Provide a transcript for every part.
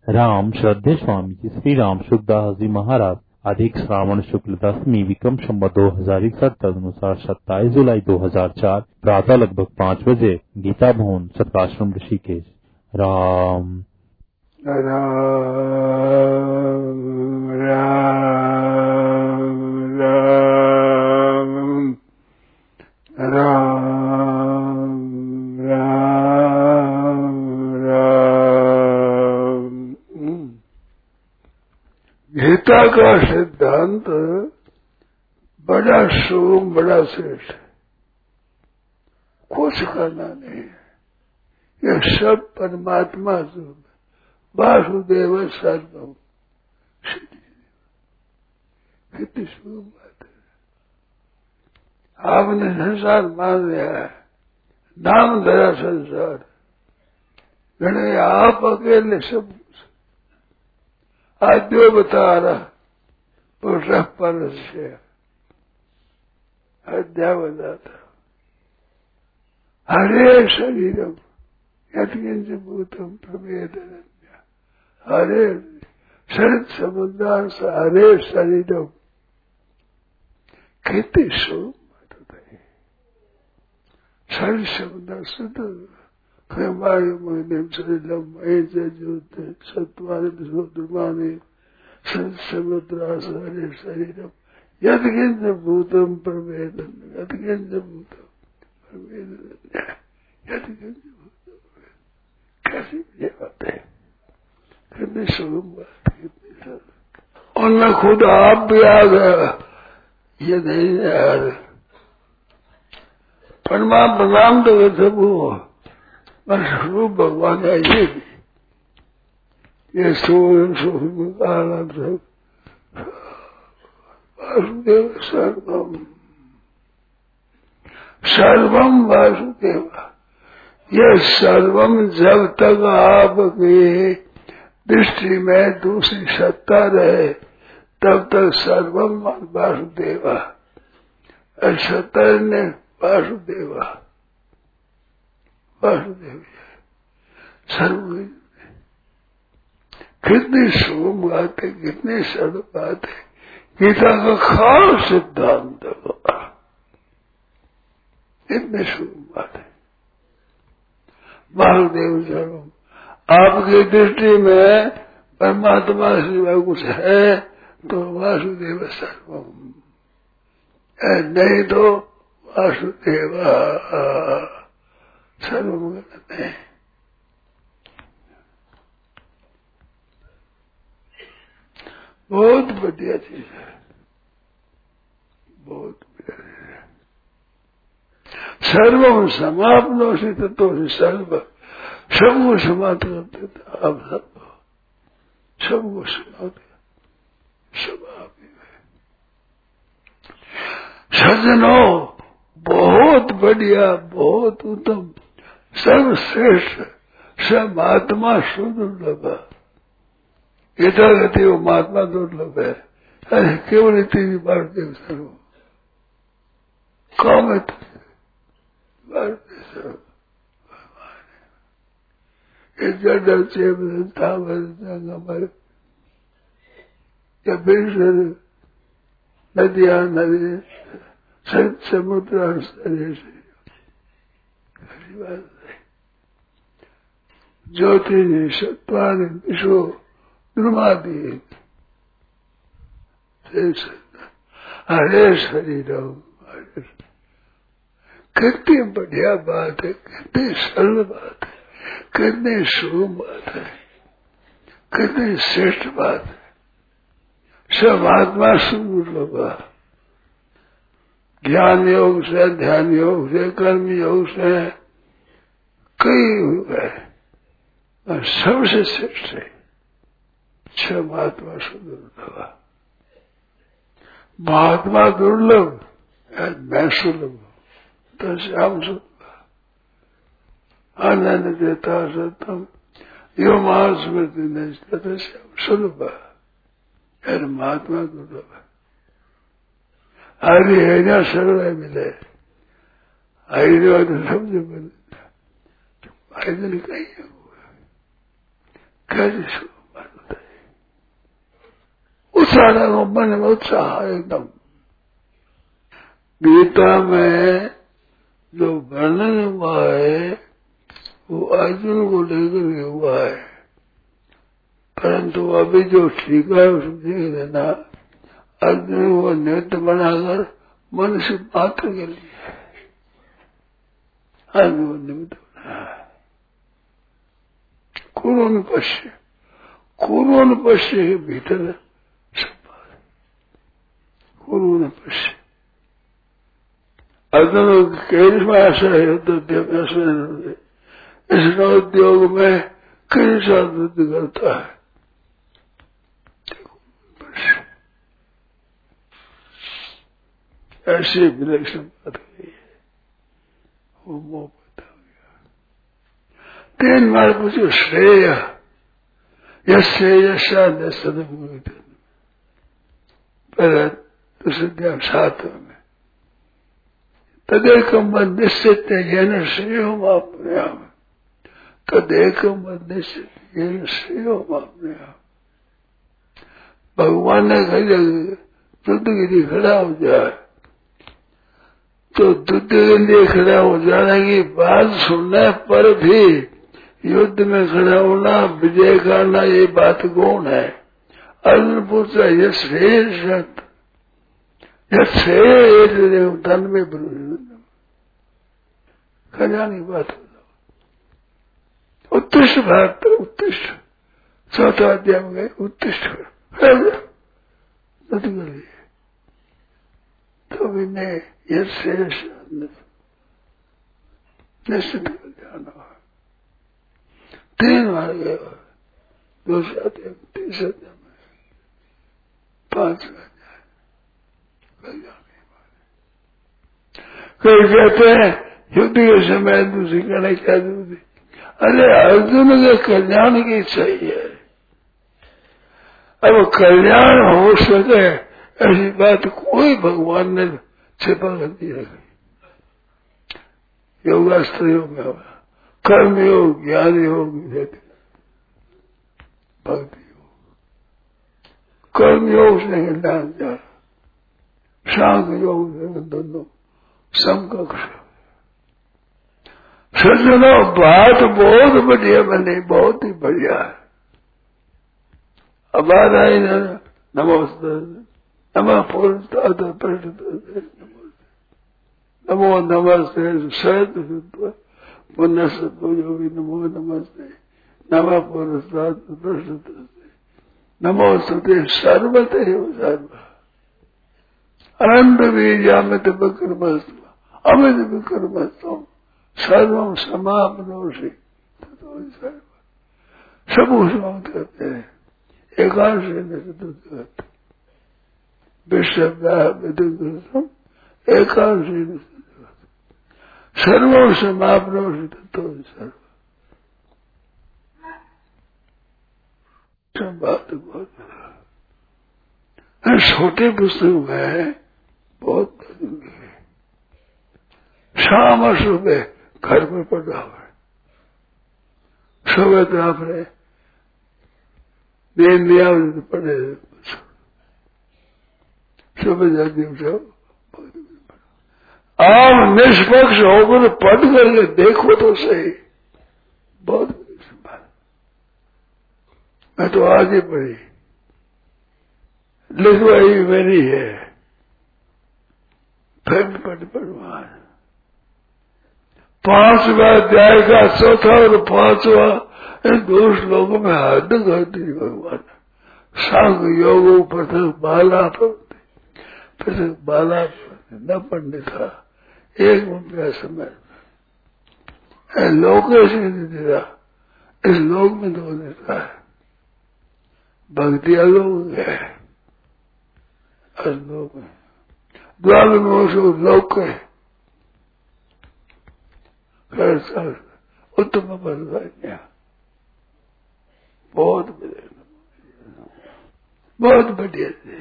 राम श्रद्धे स्वामी जी श्री राम सुखदास जी महाराज अधिक श्रावण शुक्ल दशमी विक्रम संवत 2061 तदनुसार 27 जुलाई 2004 प्रातः लगभग 5 बजे गीता भवन सतकाश्रम ऋषिकेश। राम राम राम राम राम राम राम। गीता का सिद्धांत बड़ा शुभ बड़ा श्रेष्ठ है, कुछ करना नहीं है। यह सब परमात्मा स्वरूप वासुदेव सर्वम। कितनी शुभ बात है। आपने संसार मान लिया है, नाम धरा संसार, मैंने आप अकेले सब आज जो बता रहा पुरुष पर से अध्याय बताता हरे शरीरम यत्किंच भूतम प्रवेदन हरे शरद समुद्र हरे शरीरम। कितनी शुभ बात है। शरीर समुद्र शुद्ध वायु महिम शरीरम ज्योति सत्वानि विशोधमानि शरद समुद्र हरे शरीरम यत्किंच भूतम प्रवेदन यत्किंच भूतम प्रवेदन यत्किंच भूतम। कैसी ये बात है, कितनी शुभ बात, कितनी शुभ। उनमें खुद आप भी आ गया, ये नहीं यार परमात्मा नाम तो सब हो पर स्वरूप भगवान है। ये सोम कालम सब वासुदेव सर्वम सर्वम वासुदेव। यह सर्वम जब तक आपकी दृष्टि में दूसरी सत्ता रहे तब तक सर्वम वासुदेव सत्ता ने वासुदेव वासुदेव सर्व। कितनी शुभ बात है, कितनी सरल बात है। गीता का खास सिद्धांत इतनी शुभ बात है। वासुदेव सर्वम आपकी दृष्टि में परमात्मा सिवा कुछ है तो वासुदेव सर्वम, नहीं तो वासुदेव सर्वम नहीं। बहुत बढ़िया चीज है, बहुत बढ़िया चीज है। सर्वम समाप्नो से तत्व से सर्व सबको समाप्त करते थे आप सबको समाप्त सब आप ही है। सज्जनों बहुत बढ़िया बहुत उत्तम सर्वश्रेष्ठ सब महात्मा सुदुर्लभ। गीता कहती वो महात्मा दुर्लभ है। अरे केवल इतनी बार देव सर्व कौन है सर्व जड़ चेता या बिल्कुल नदियां नदी समुद्र ज्योति सत्वानि विश्व द्रुमादि हरे शरीर। कितनी बढ़िया बात है, कितनी सरल बात है, कितनी शुभ बात है, कितनी श्रेष्ठ बात है। सब आत्मा सुदुर्लभ ज्ञान योग से ध्यान योग से कर्म योग से कई है और सबसे श्रेष्ठ है छह महात्मा सुदुर्लभ। महात्मा दुर्लभ मैं सुलभ तो श्याम सुलभ आनंद देता सतम यो महास्मृति नहीं श्याम सुलभ। यार महात्मा दुर्लभ है। हरि है ना सरल मिले हरि तो शब्द बोले आयोजन कहीं कैसे सारा को मन में उत्साह एकदम। गीता में जो वर्णन हुआ है वो अर्जुन को लेकर हुआ है, परंतु अभी जो ठीक है उसमें देख लेना, अर्जुन को निमित्त बनाकर मनुष्य मात्र के लिए अर्जुन निमित्त बनाया है। कुरुन पश्य के भीतर सब बात। कुरुन पश्य अर्जुन केरिश्मा ऐसा है, इस उद्योग में कैसा युद्ध करता है। ऐसी विलक्षण बात हुई है, वो मोह पैदा हो गया। 3 बार पूछो श्रेय यशा पहले दूसरे ध्यान 7 में तदेकम मद निश्चित ज्ञान श्रेयो मापनयाम, तदेकम मद निश्चित ज्ञान श्रेयो मापनयाम। भगवान ने कहा युद्ध के लिए खड़ा हो जाए तो युद्ध के लिए खड़ा हो जाने की बात सुनने पर भी युद्ध में खड़ा होना, विजय करना, ये बात कौन है? अर्जुन पूछ रहा है श्रेय धन में खजानी बात हो। उत्कृष्ट भारत उत्कृष्ट 4था अध्याय में गए, उत्कृष्ट तो भी मैं यह श्रेष्ठ निश्चित जाना 3 बार गए, 2 अध्याय 3 अध्याय में 5 कोई कहते हैं युद्ध के समय दूसरी कहना क्या दूसरी। अरे अर्जुन के कल्याण की इच्छा ही है, अब कल्याण हो सके ऐसी बात कोई भगवान ने छिपा कर दी रखी। योगास्त्र योग में कर्म योग, ज्ञान योग, भक्ति योग। कर्म योग से कल्याण जा रहा, सांख्य योग दोनों समकक्ष। सज्जनों बात बहुत बढ़िया बनी, बहुत ही बढ़िया है। अब आ रहा है नमस्ते नमः पुरुषाद प्रश्न नमो नमस्ते सत पुनः योगी नमो नमस्ते नमः पुरुषाद प्रश्न नमो स्तुते सर्वते सर्व अनंत बीजामित विक्रमस्तु अमित विक्रमस्तु सर्वम समापनोषि सब समाप्त करते हैं। एकांश विश्व एकांश सर्वम समापनोषि तत्व सर्व बात बहुत छोटे पुस्तक में बहुत शाम और सुबह घर पर पढ़ा हुआ है। सुबह तो आपने नींद दिया तो पढ़े, सुबह जाती उठो आप निष्पक्ष होकर पढ़ करके देखो तो सही, बहुत बात। मैं तो आज ही पढ़ी, लिखवाई मेरी है, फिर पढ़वा 5वां अध्याय का 4था और 5वां इन 2 श्लोकों में हद कर दी भगवान। सांग योग प्रथम बाला पढ़ते, फिर बाला न पढ़ने था 1 रुपया समय लोक से नहीं देता, इस लोक में तो देता है। भक्ति अलोक है, अलोक है, द्वार में लोक है, उत्तम बलवान्या बहुत बढ़िया थे।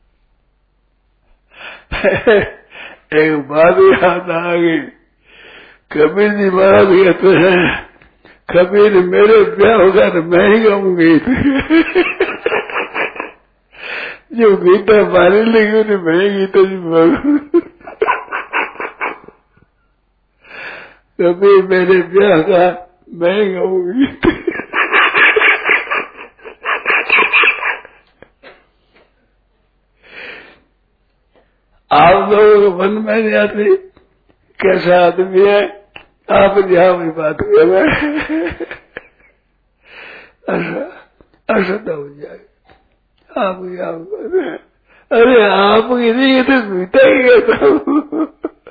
एक बात याद आ गई, कबीर जी महाराज कहते हैं कबीर मेरे ब्याह होगा तो मैं ही गाऊंगी। जो गीता मारे लगी उन्हें मैं गीता जी मारू। कभी मेरे ब्याह का मैं गाऊंगी। आप लोगों को मन में नहीं आती कैसा आदमी है, आप जहां भी बात कर असद हो जाए आप क्या कर रहे हैं? अरे आप नहीं तो बीता ही कहता हूँ।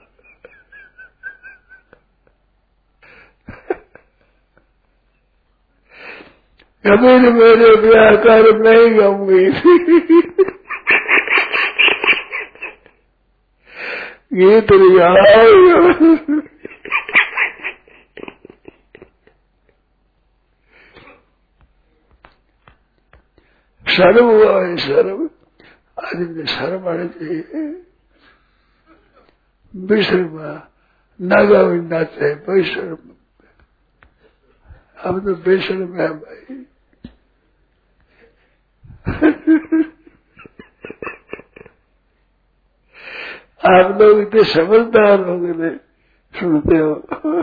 कभी न मेरे ब्याह कर मैं ही गाऊंगी। गीत शर्म हुआ है, शर्म आदमी शर्म आने चाहिए। बेशर्मा नागा भी नाचे है बेशर्म। हम तो बेशर्म है भाई। आप लोग इतने समझदार हो गए सुनते हो।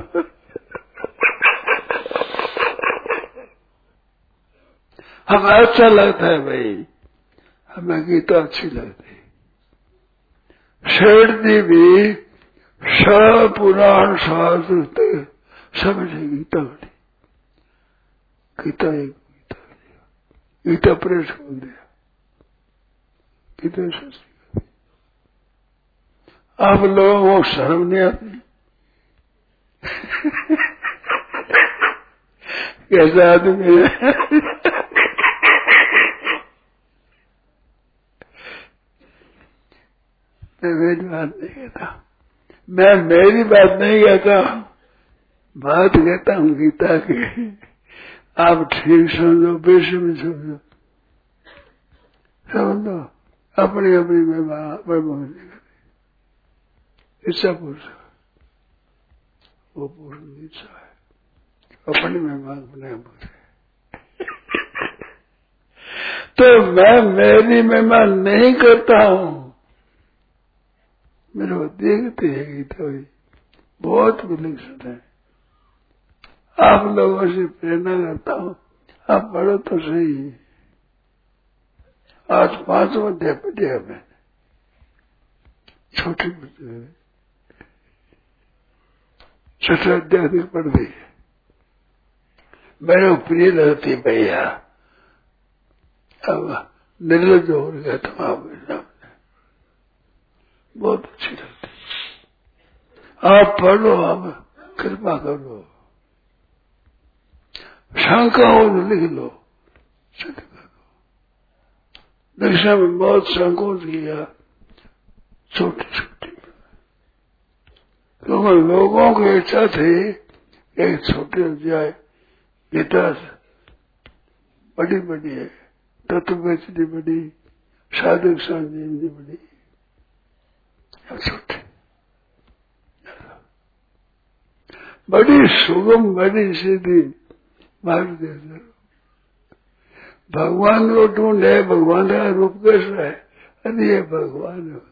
हमें अच्छा लगता है भाई, हमें गीता अच्छी लगती है। शेठ जी भी सब पुराण शास्त्र समझे गीता बड़ी। गीता एक गीता प्रेस खोल दिया। गीता सच आप लोगों को शर्म नहीं आती? कैसा आदमी है? मैं मेरी बात नहीं कहता, मैं मेरी बात नहीं कहता, बात कहता हूँ गीता की। आप ठीक समझो बेशर्मी समझो, समझो अपनी अपनी में इच्छा पुरुष वो पुरुष की इच्छा है, अपनी मेहमान बने बोले। तो मैं मेरी मेहमान नहीं करता हूँ, मेरे को देखते है गीता हुई बहुत विलक्षण है। आप लोगों से प्रेरणा करता हूँ, आप पढ़ो तो सही। आज 5 अध्याय पढ़े मैंने, छोटे बच्चे 6 अध्याय तक पढ़ दी। मेरे को प्रिय लगती भैया, अब निर्लज हो गया तुम्हारे सामने, बहुत अच्छी लगती। आप पढ़ो, आप कृपा करो, शंका हो तो लिख लो, सिद्ध करो। दक्षिणा में बहुत संकोच किया, छोटी छोटी, क्योंकि लोगों की इच्छा थी एक छोटे अध्याय गीता बड़ी बड़ी है, तत्ववेचनी बड़ी, साधक संजीवनी बड़ी, छोटी बड़ी सुगम बड़ी सीधी मार्ग दे। भगवान को ढूंढे, भगवान का रूप कैसा है? अरे ये भगवान है,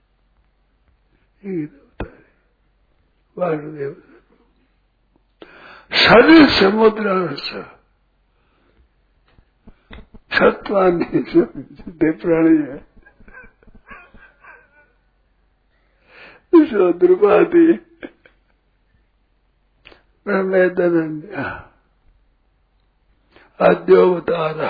वासुदेव शरीर समुद्र सत्वानी सिद्धे प्राणी है, द्रुपादी ब्रह्मेदनन्या आद्योवतारा।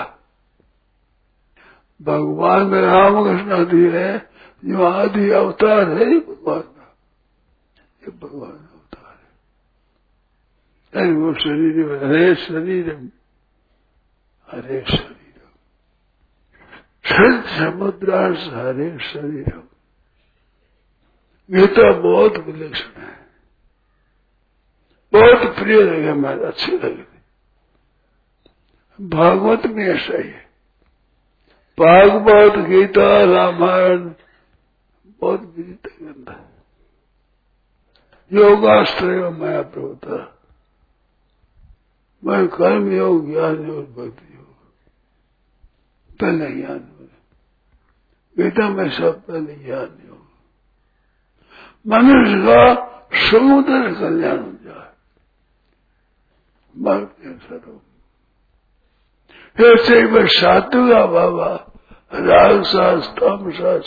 भगवान में रामकृष्ण आदि है, जो आदि अवतार है भगवान का, ये भगवान अवतार है। अरे वो शरीर, हरे शरीरम हरे शरीरम, समुद्रांश हरे शरीरम। गीता बहुत विलक्षण है, बहुत प्रिय लगे, मैं अच्छी लगी। भागवत में ऐसा ही है, भागवत गीता रामायण बहुत विदित ग्रंथ है। योगाश्रय माया प्रवता, मैं कर्म योग, ज्ञान योग, भक्ति योग, पहले ज्ञान गीता में सब पहले ज्ञान नहीं होगा। मनुष्य का समुद्र कल्याण हो जाए, भक्ति स्वरूप ऐसे ही साधु का बाबा रागसास तामसास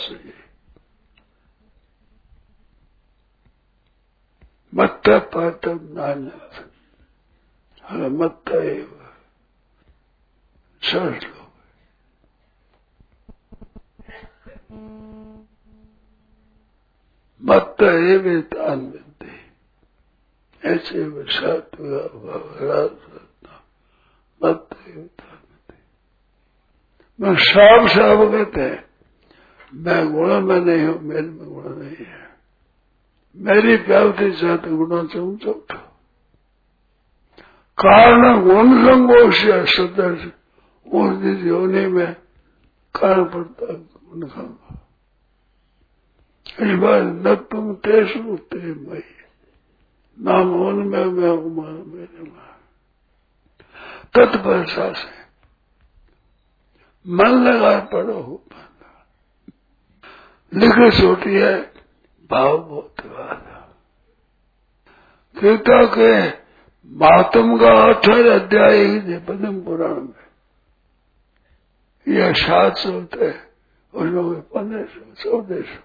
मत्ता पातम नानक मत्ता एवं सर्व लोग मत्ता एवं तान मिलते ऐसे साधु का बाबा रागसास मत्ता एवं तान मिलते। मैं साफ साफ कहते हैं मैं गुण में नहीं हूं, मेरे में गुण नहीं है, मेरी व्याप्ति साथ गुणों से ऊंचा उठो। कारण गुण संगोष्य सदर्श उस योनि में कारण पड़ता गुण संग। इस बार न तुम तेसु ते मई नाम उनमें मैं उमा मेरे में तत्परसा से मन लगा पढ़ो हो लिखे छोटी है भाव बहुत वादा। गीता के महात्म का 18 अध्याय ही पद्म पुराण में यह 700 है, उसमें 1500 1400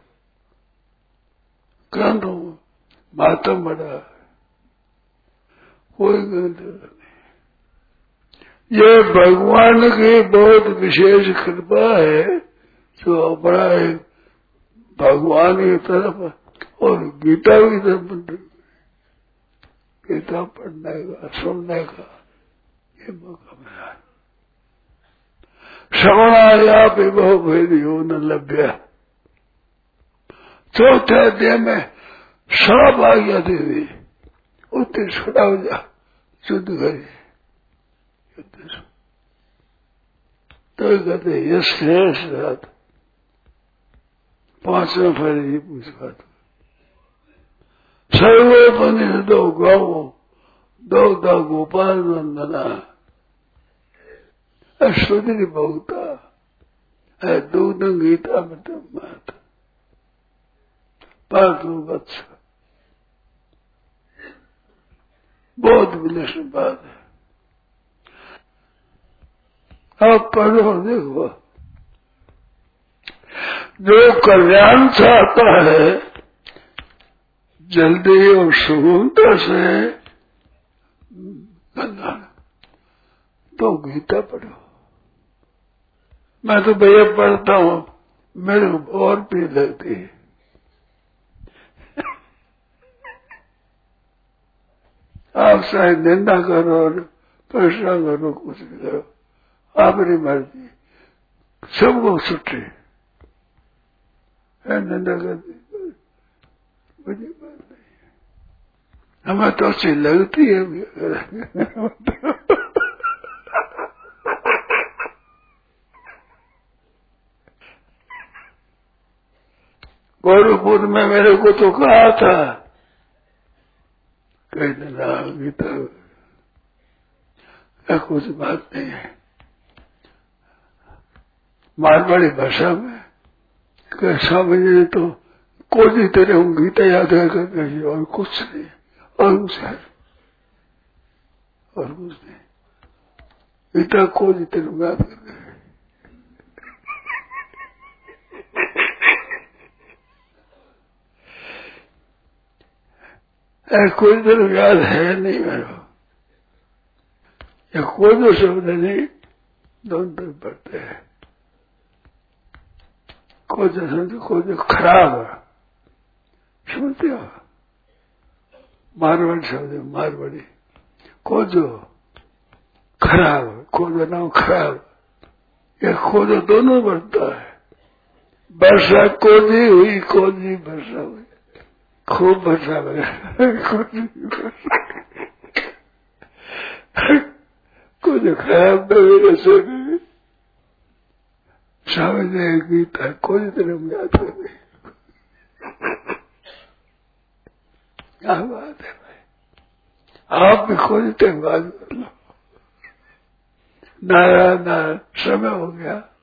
ग्रंथों महात्म बड़ा है, कोई ग्रंथ नहीं। ये भगवान की बहुत विशेष कृपा है जो अपना एक भगवान की तरफ और गीता की तरफ गीता पढ़ने का सुनने का ये मौका मिला। श्रवणाया भी बहु भेदियो न लभ्य। चौथे अध्याय में सब आज्ञा दे दी, उत्तर छुड़ा हो जा शुद्ध करे तो कहते ये श्रेष्ठ रात 5वें फल ही पूछा था सर्वे बने दो गौ दो दा गोपाल नंदना अश्वती बहुता है दूध गीता में मात पार्थिव वत्स। बहुत विलक्षण बात है। आप पढ़ो देखो, जो कल्याण चाहता है जल्दी और सुगमता से कल्याण तो गीता पढ़ो। मैं तो भैया पढ़ता हूं, मेरे को और भी लगती है। आप चाहे निंदा करो और प्रश्न करो, कुछ भी करो, आपकी मर्जी, सबको छुट्टी है। निंदा करती मुझे बात नहीं है, हमें तो अच्छी लगती है। गोरखपुर में मेरे को तो कहा था कई दिन गीता कुछ बात नहीं है मारवाड़ी भाषा में समझे तो कोई तेरे हूँ गीता याद है कहीं और कुछ नहीं, और कुछ है और कुछ नहीं। गीता कोई तेरे याद कर कोई तरफ याद है नहीं मेरे को, या कोई तो शब्द नहीं, दोनों तरफ पढ़ते हैं। कोई तो समझो कोई तो खराब है, समझते हो मारवाड़ी शब्द मारवाड़ी, कोई जो खराब है, कोई जो नाम खराब, ये कोई जो दोनों बढ़ता है। वर्षा कोजी हुई, कोजी वर्षा हुई, खूब वर्षा कुछ खराब नवीन से समझने गीता कोई तरह याद कर नहीं। क्या बात है भाई, आप भी कोई तरह बात कर लो। नारायण नारायण समय हो गया।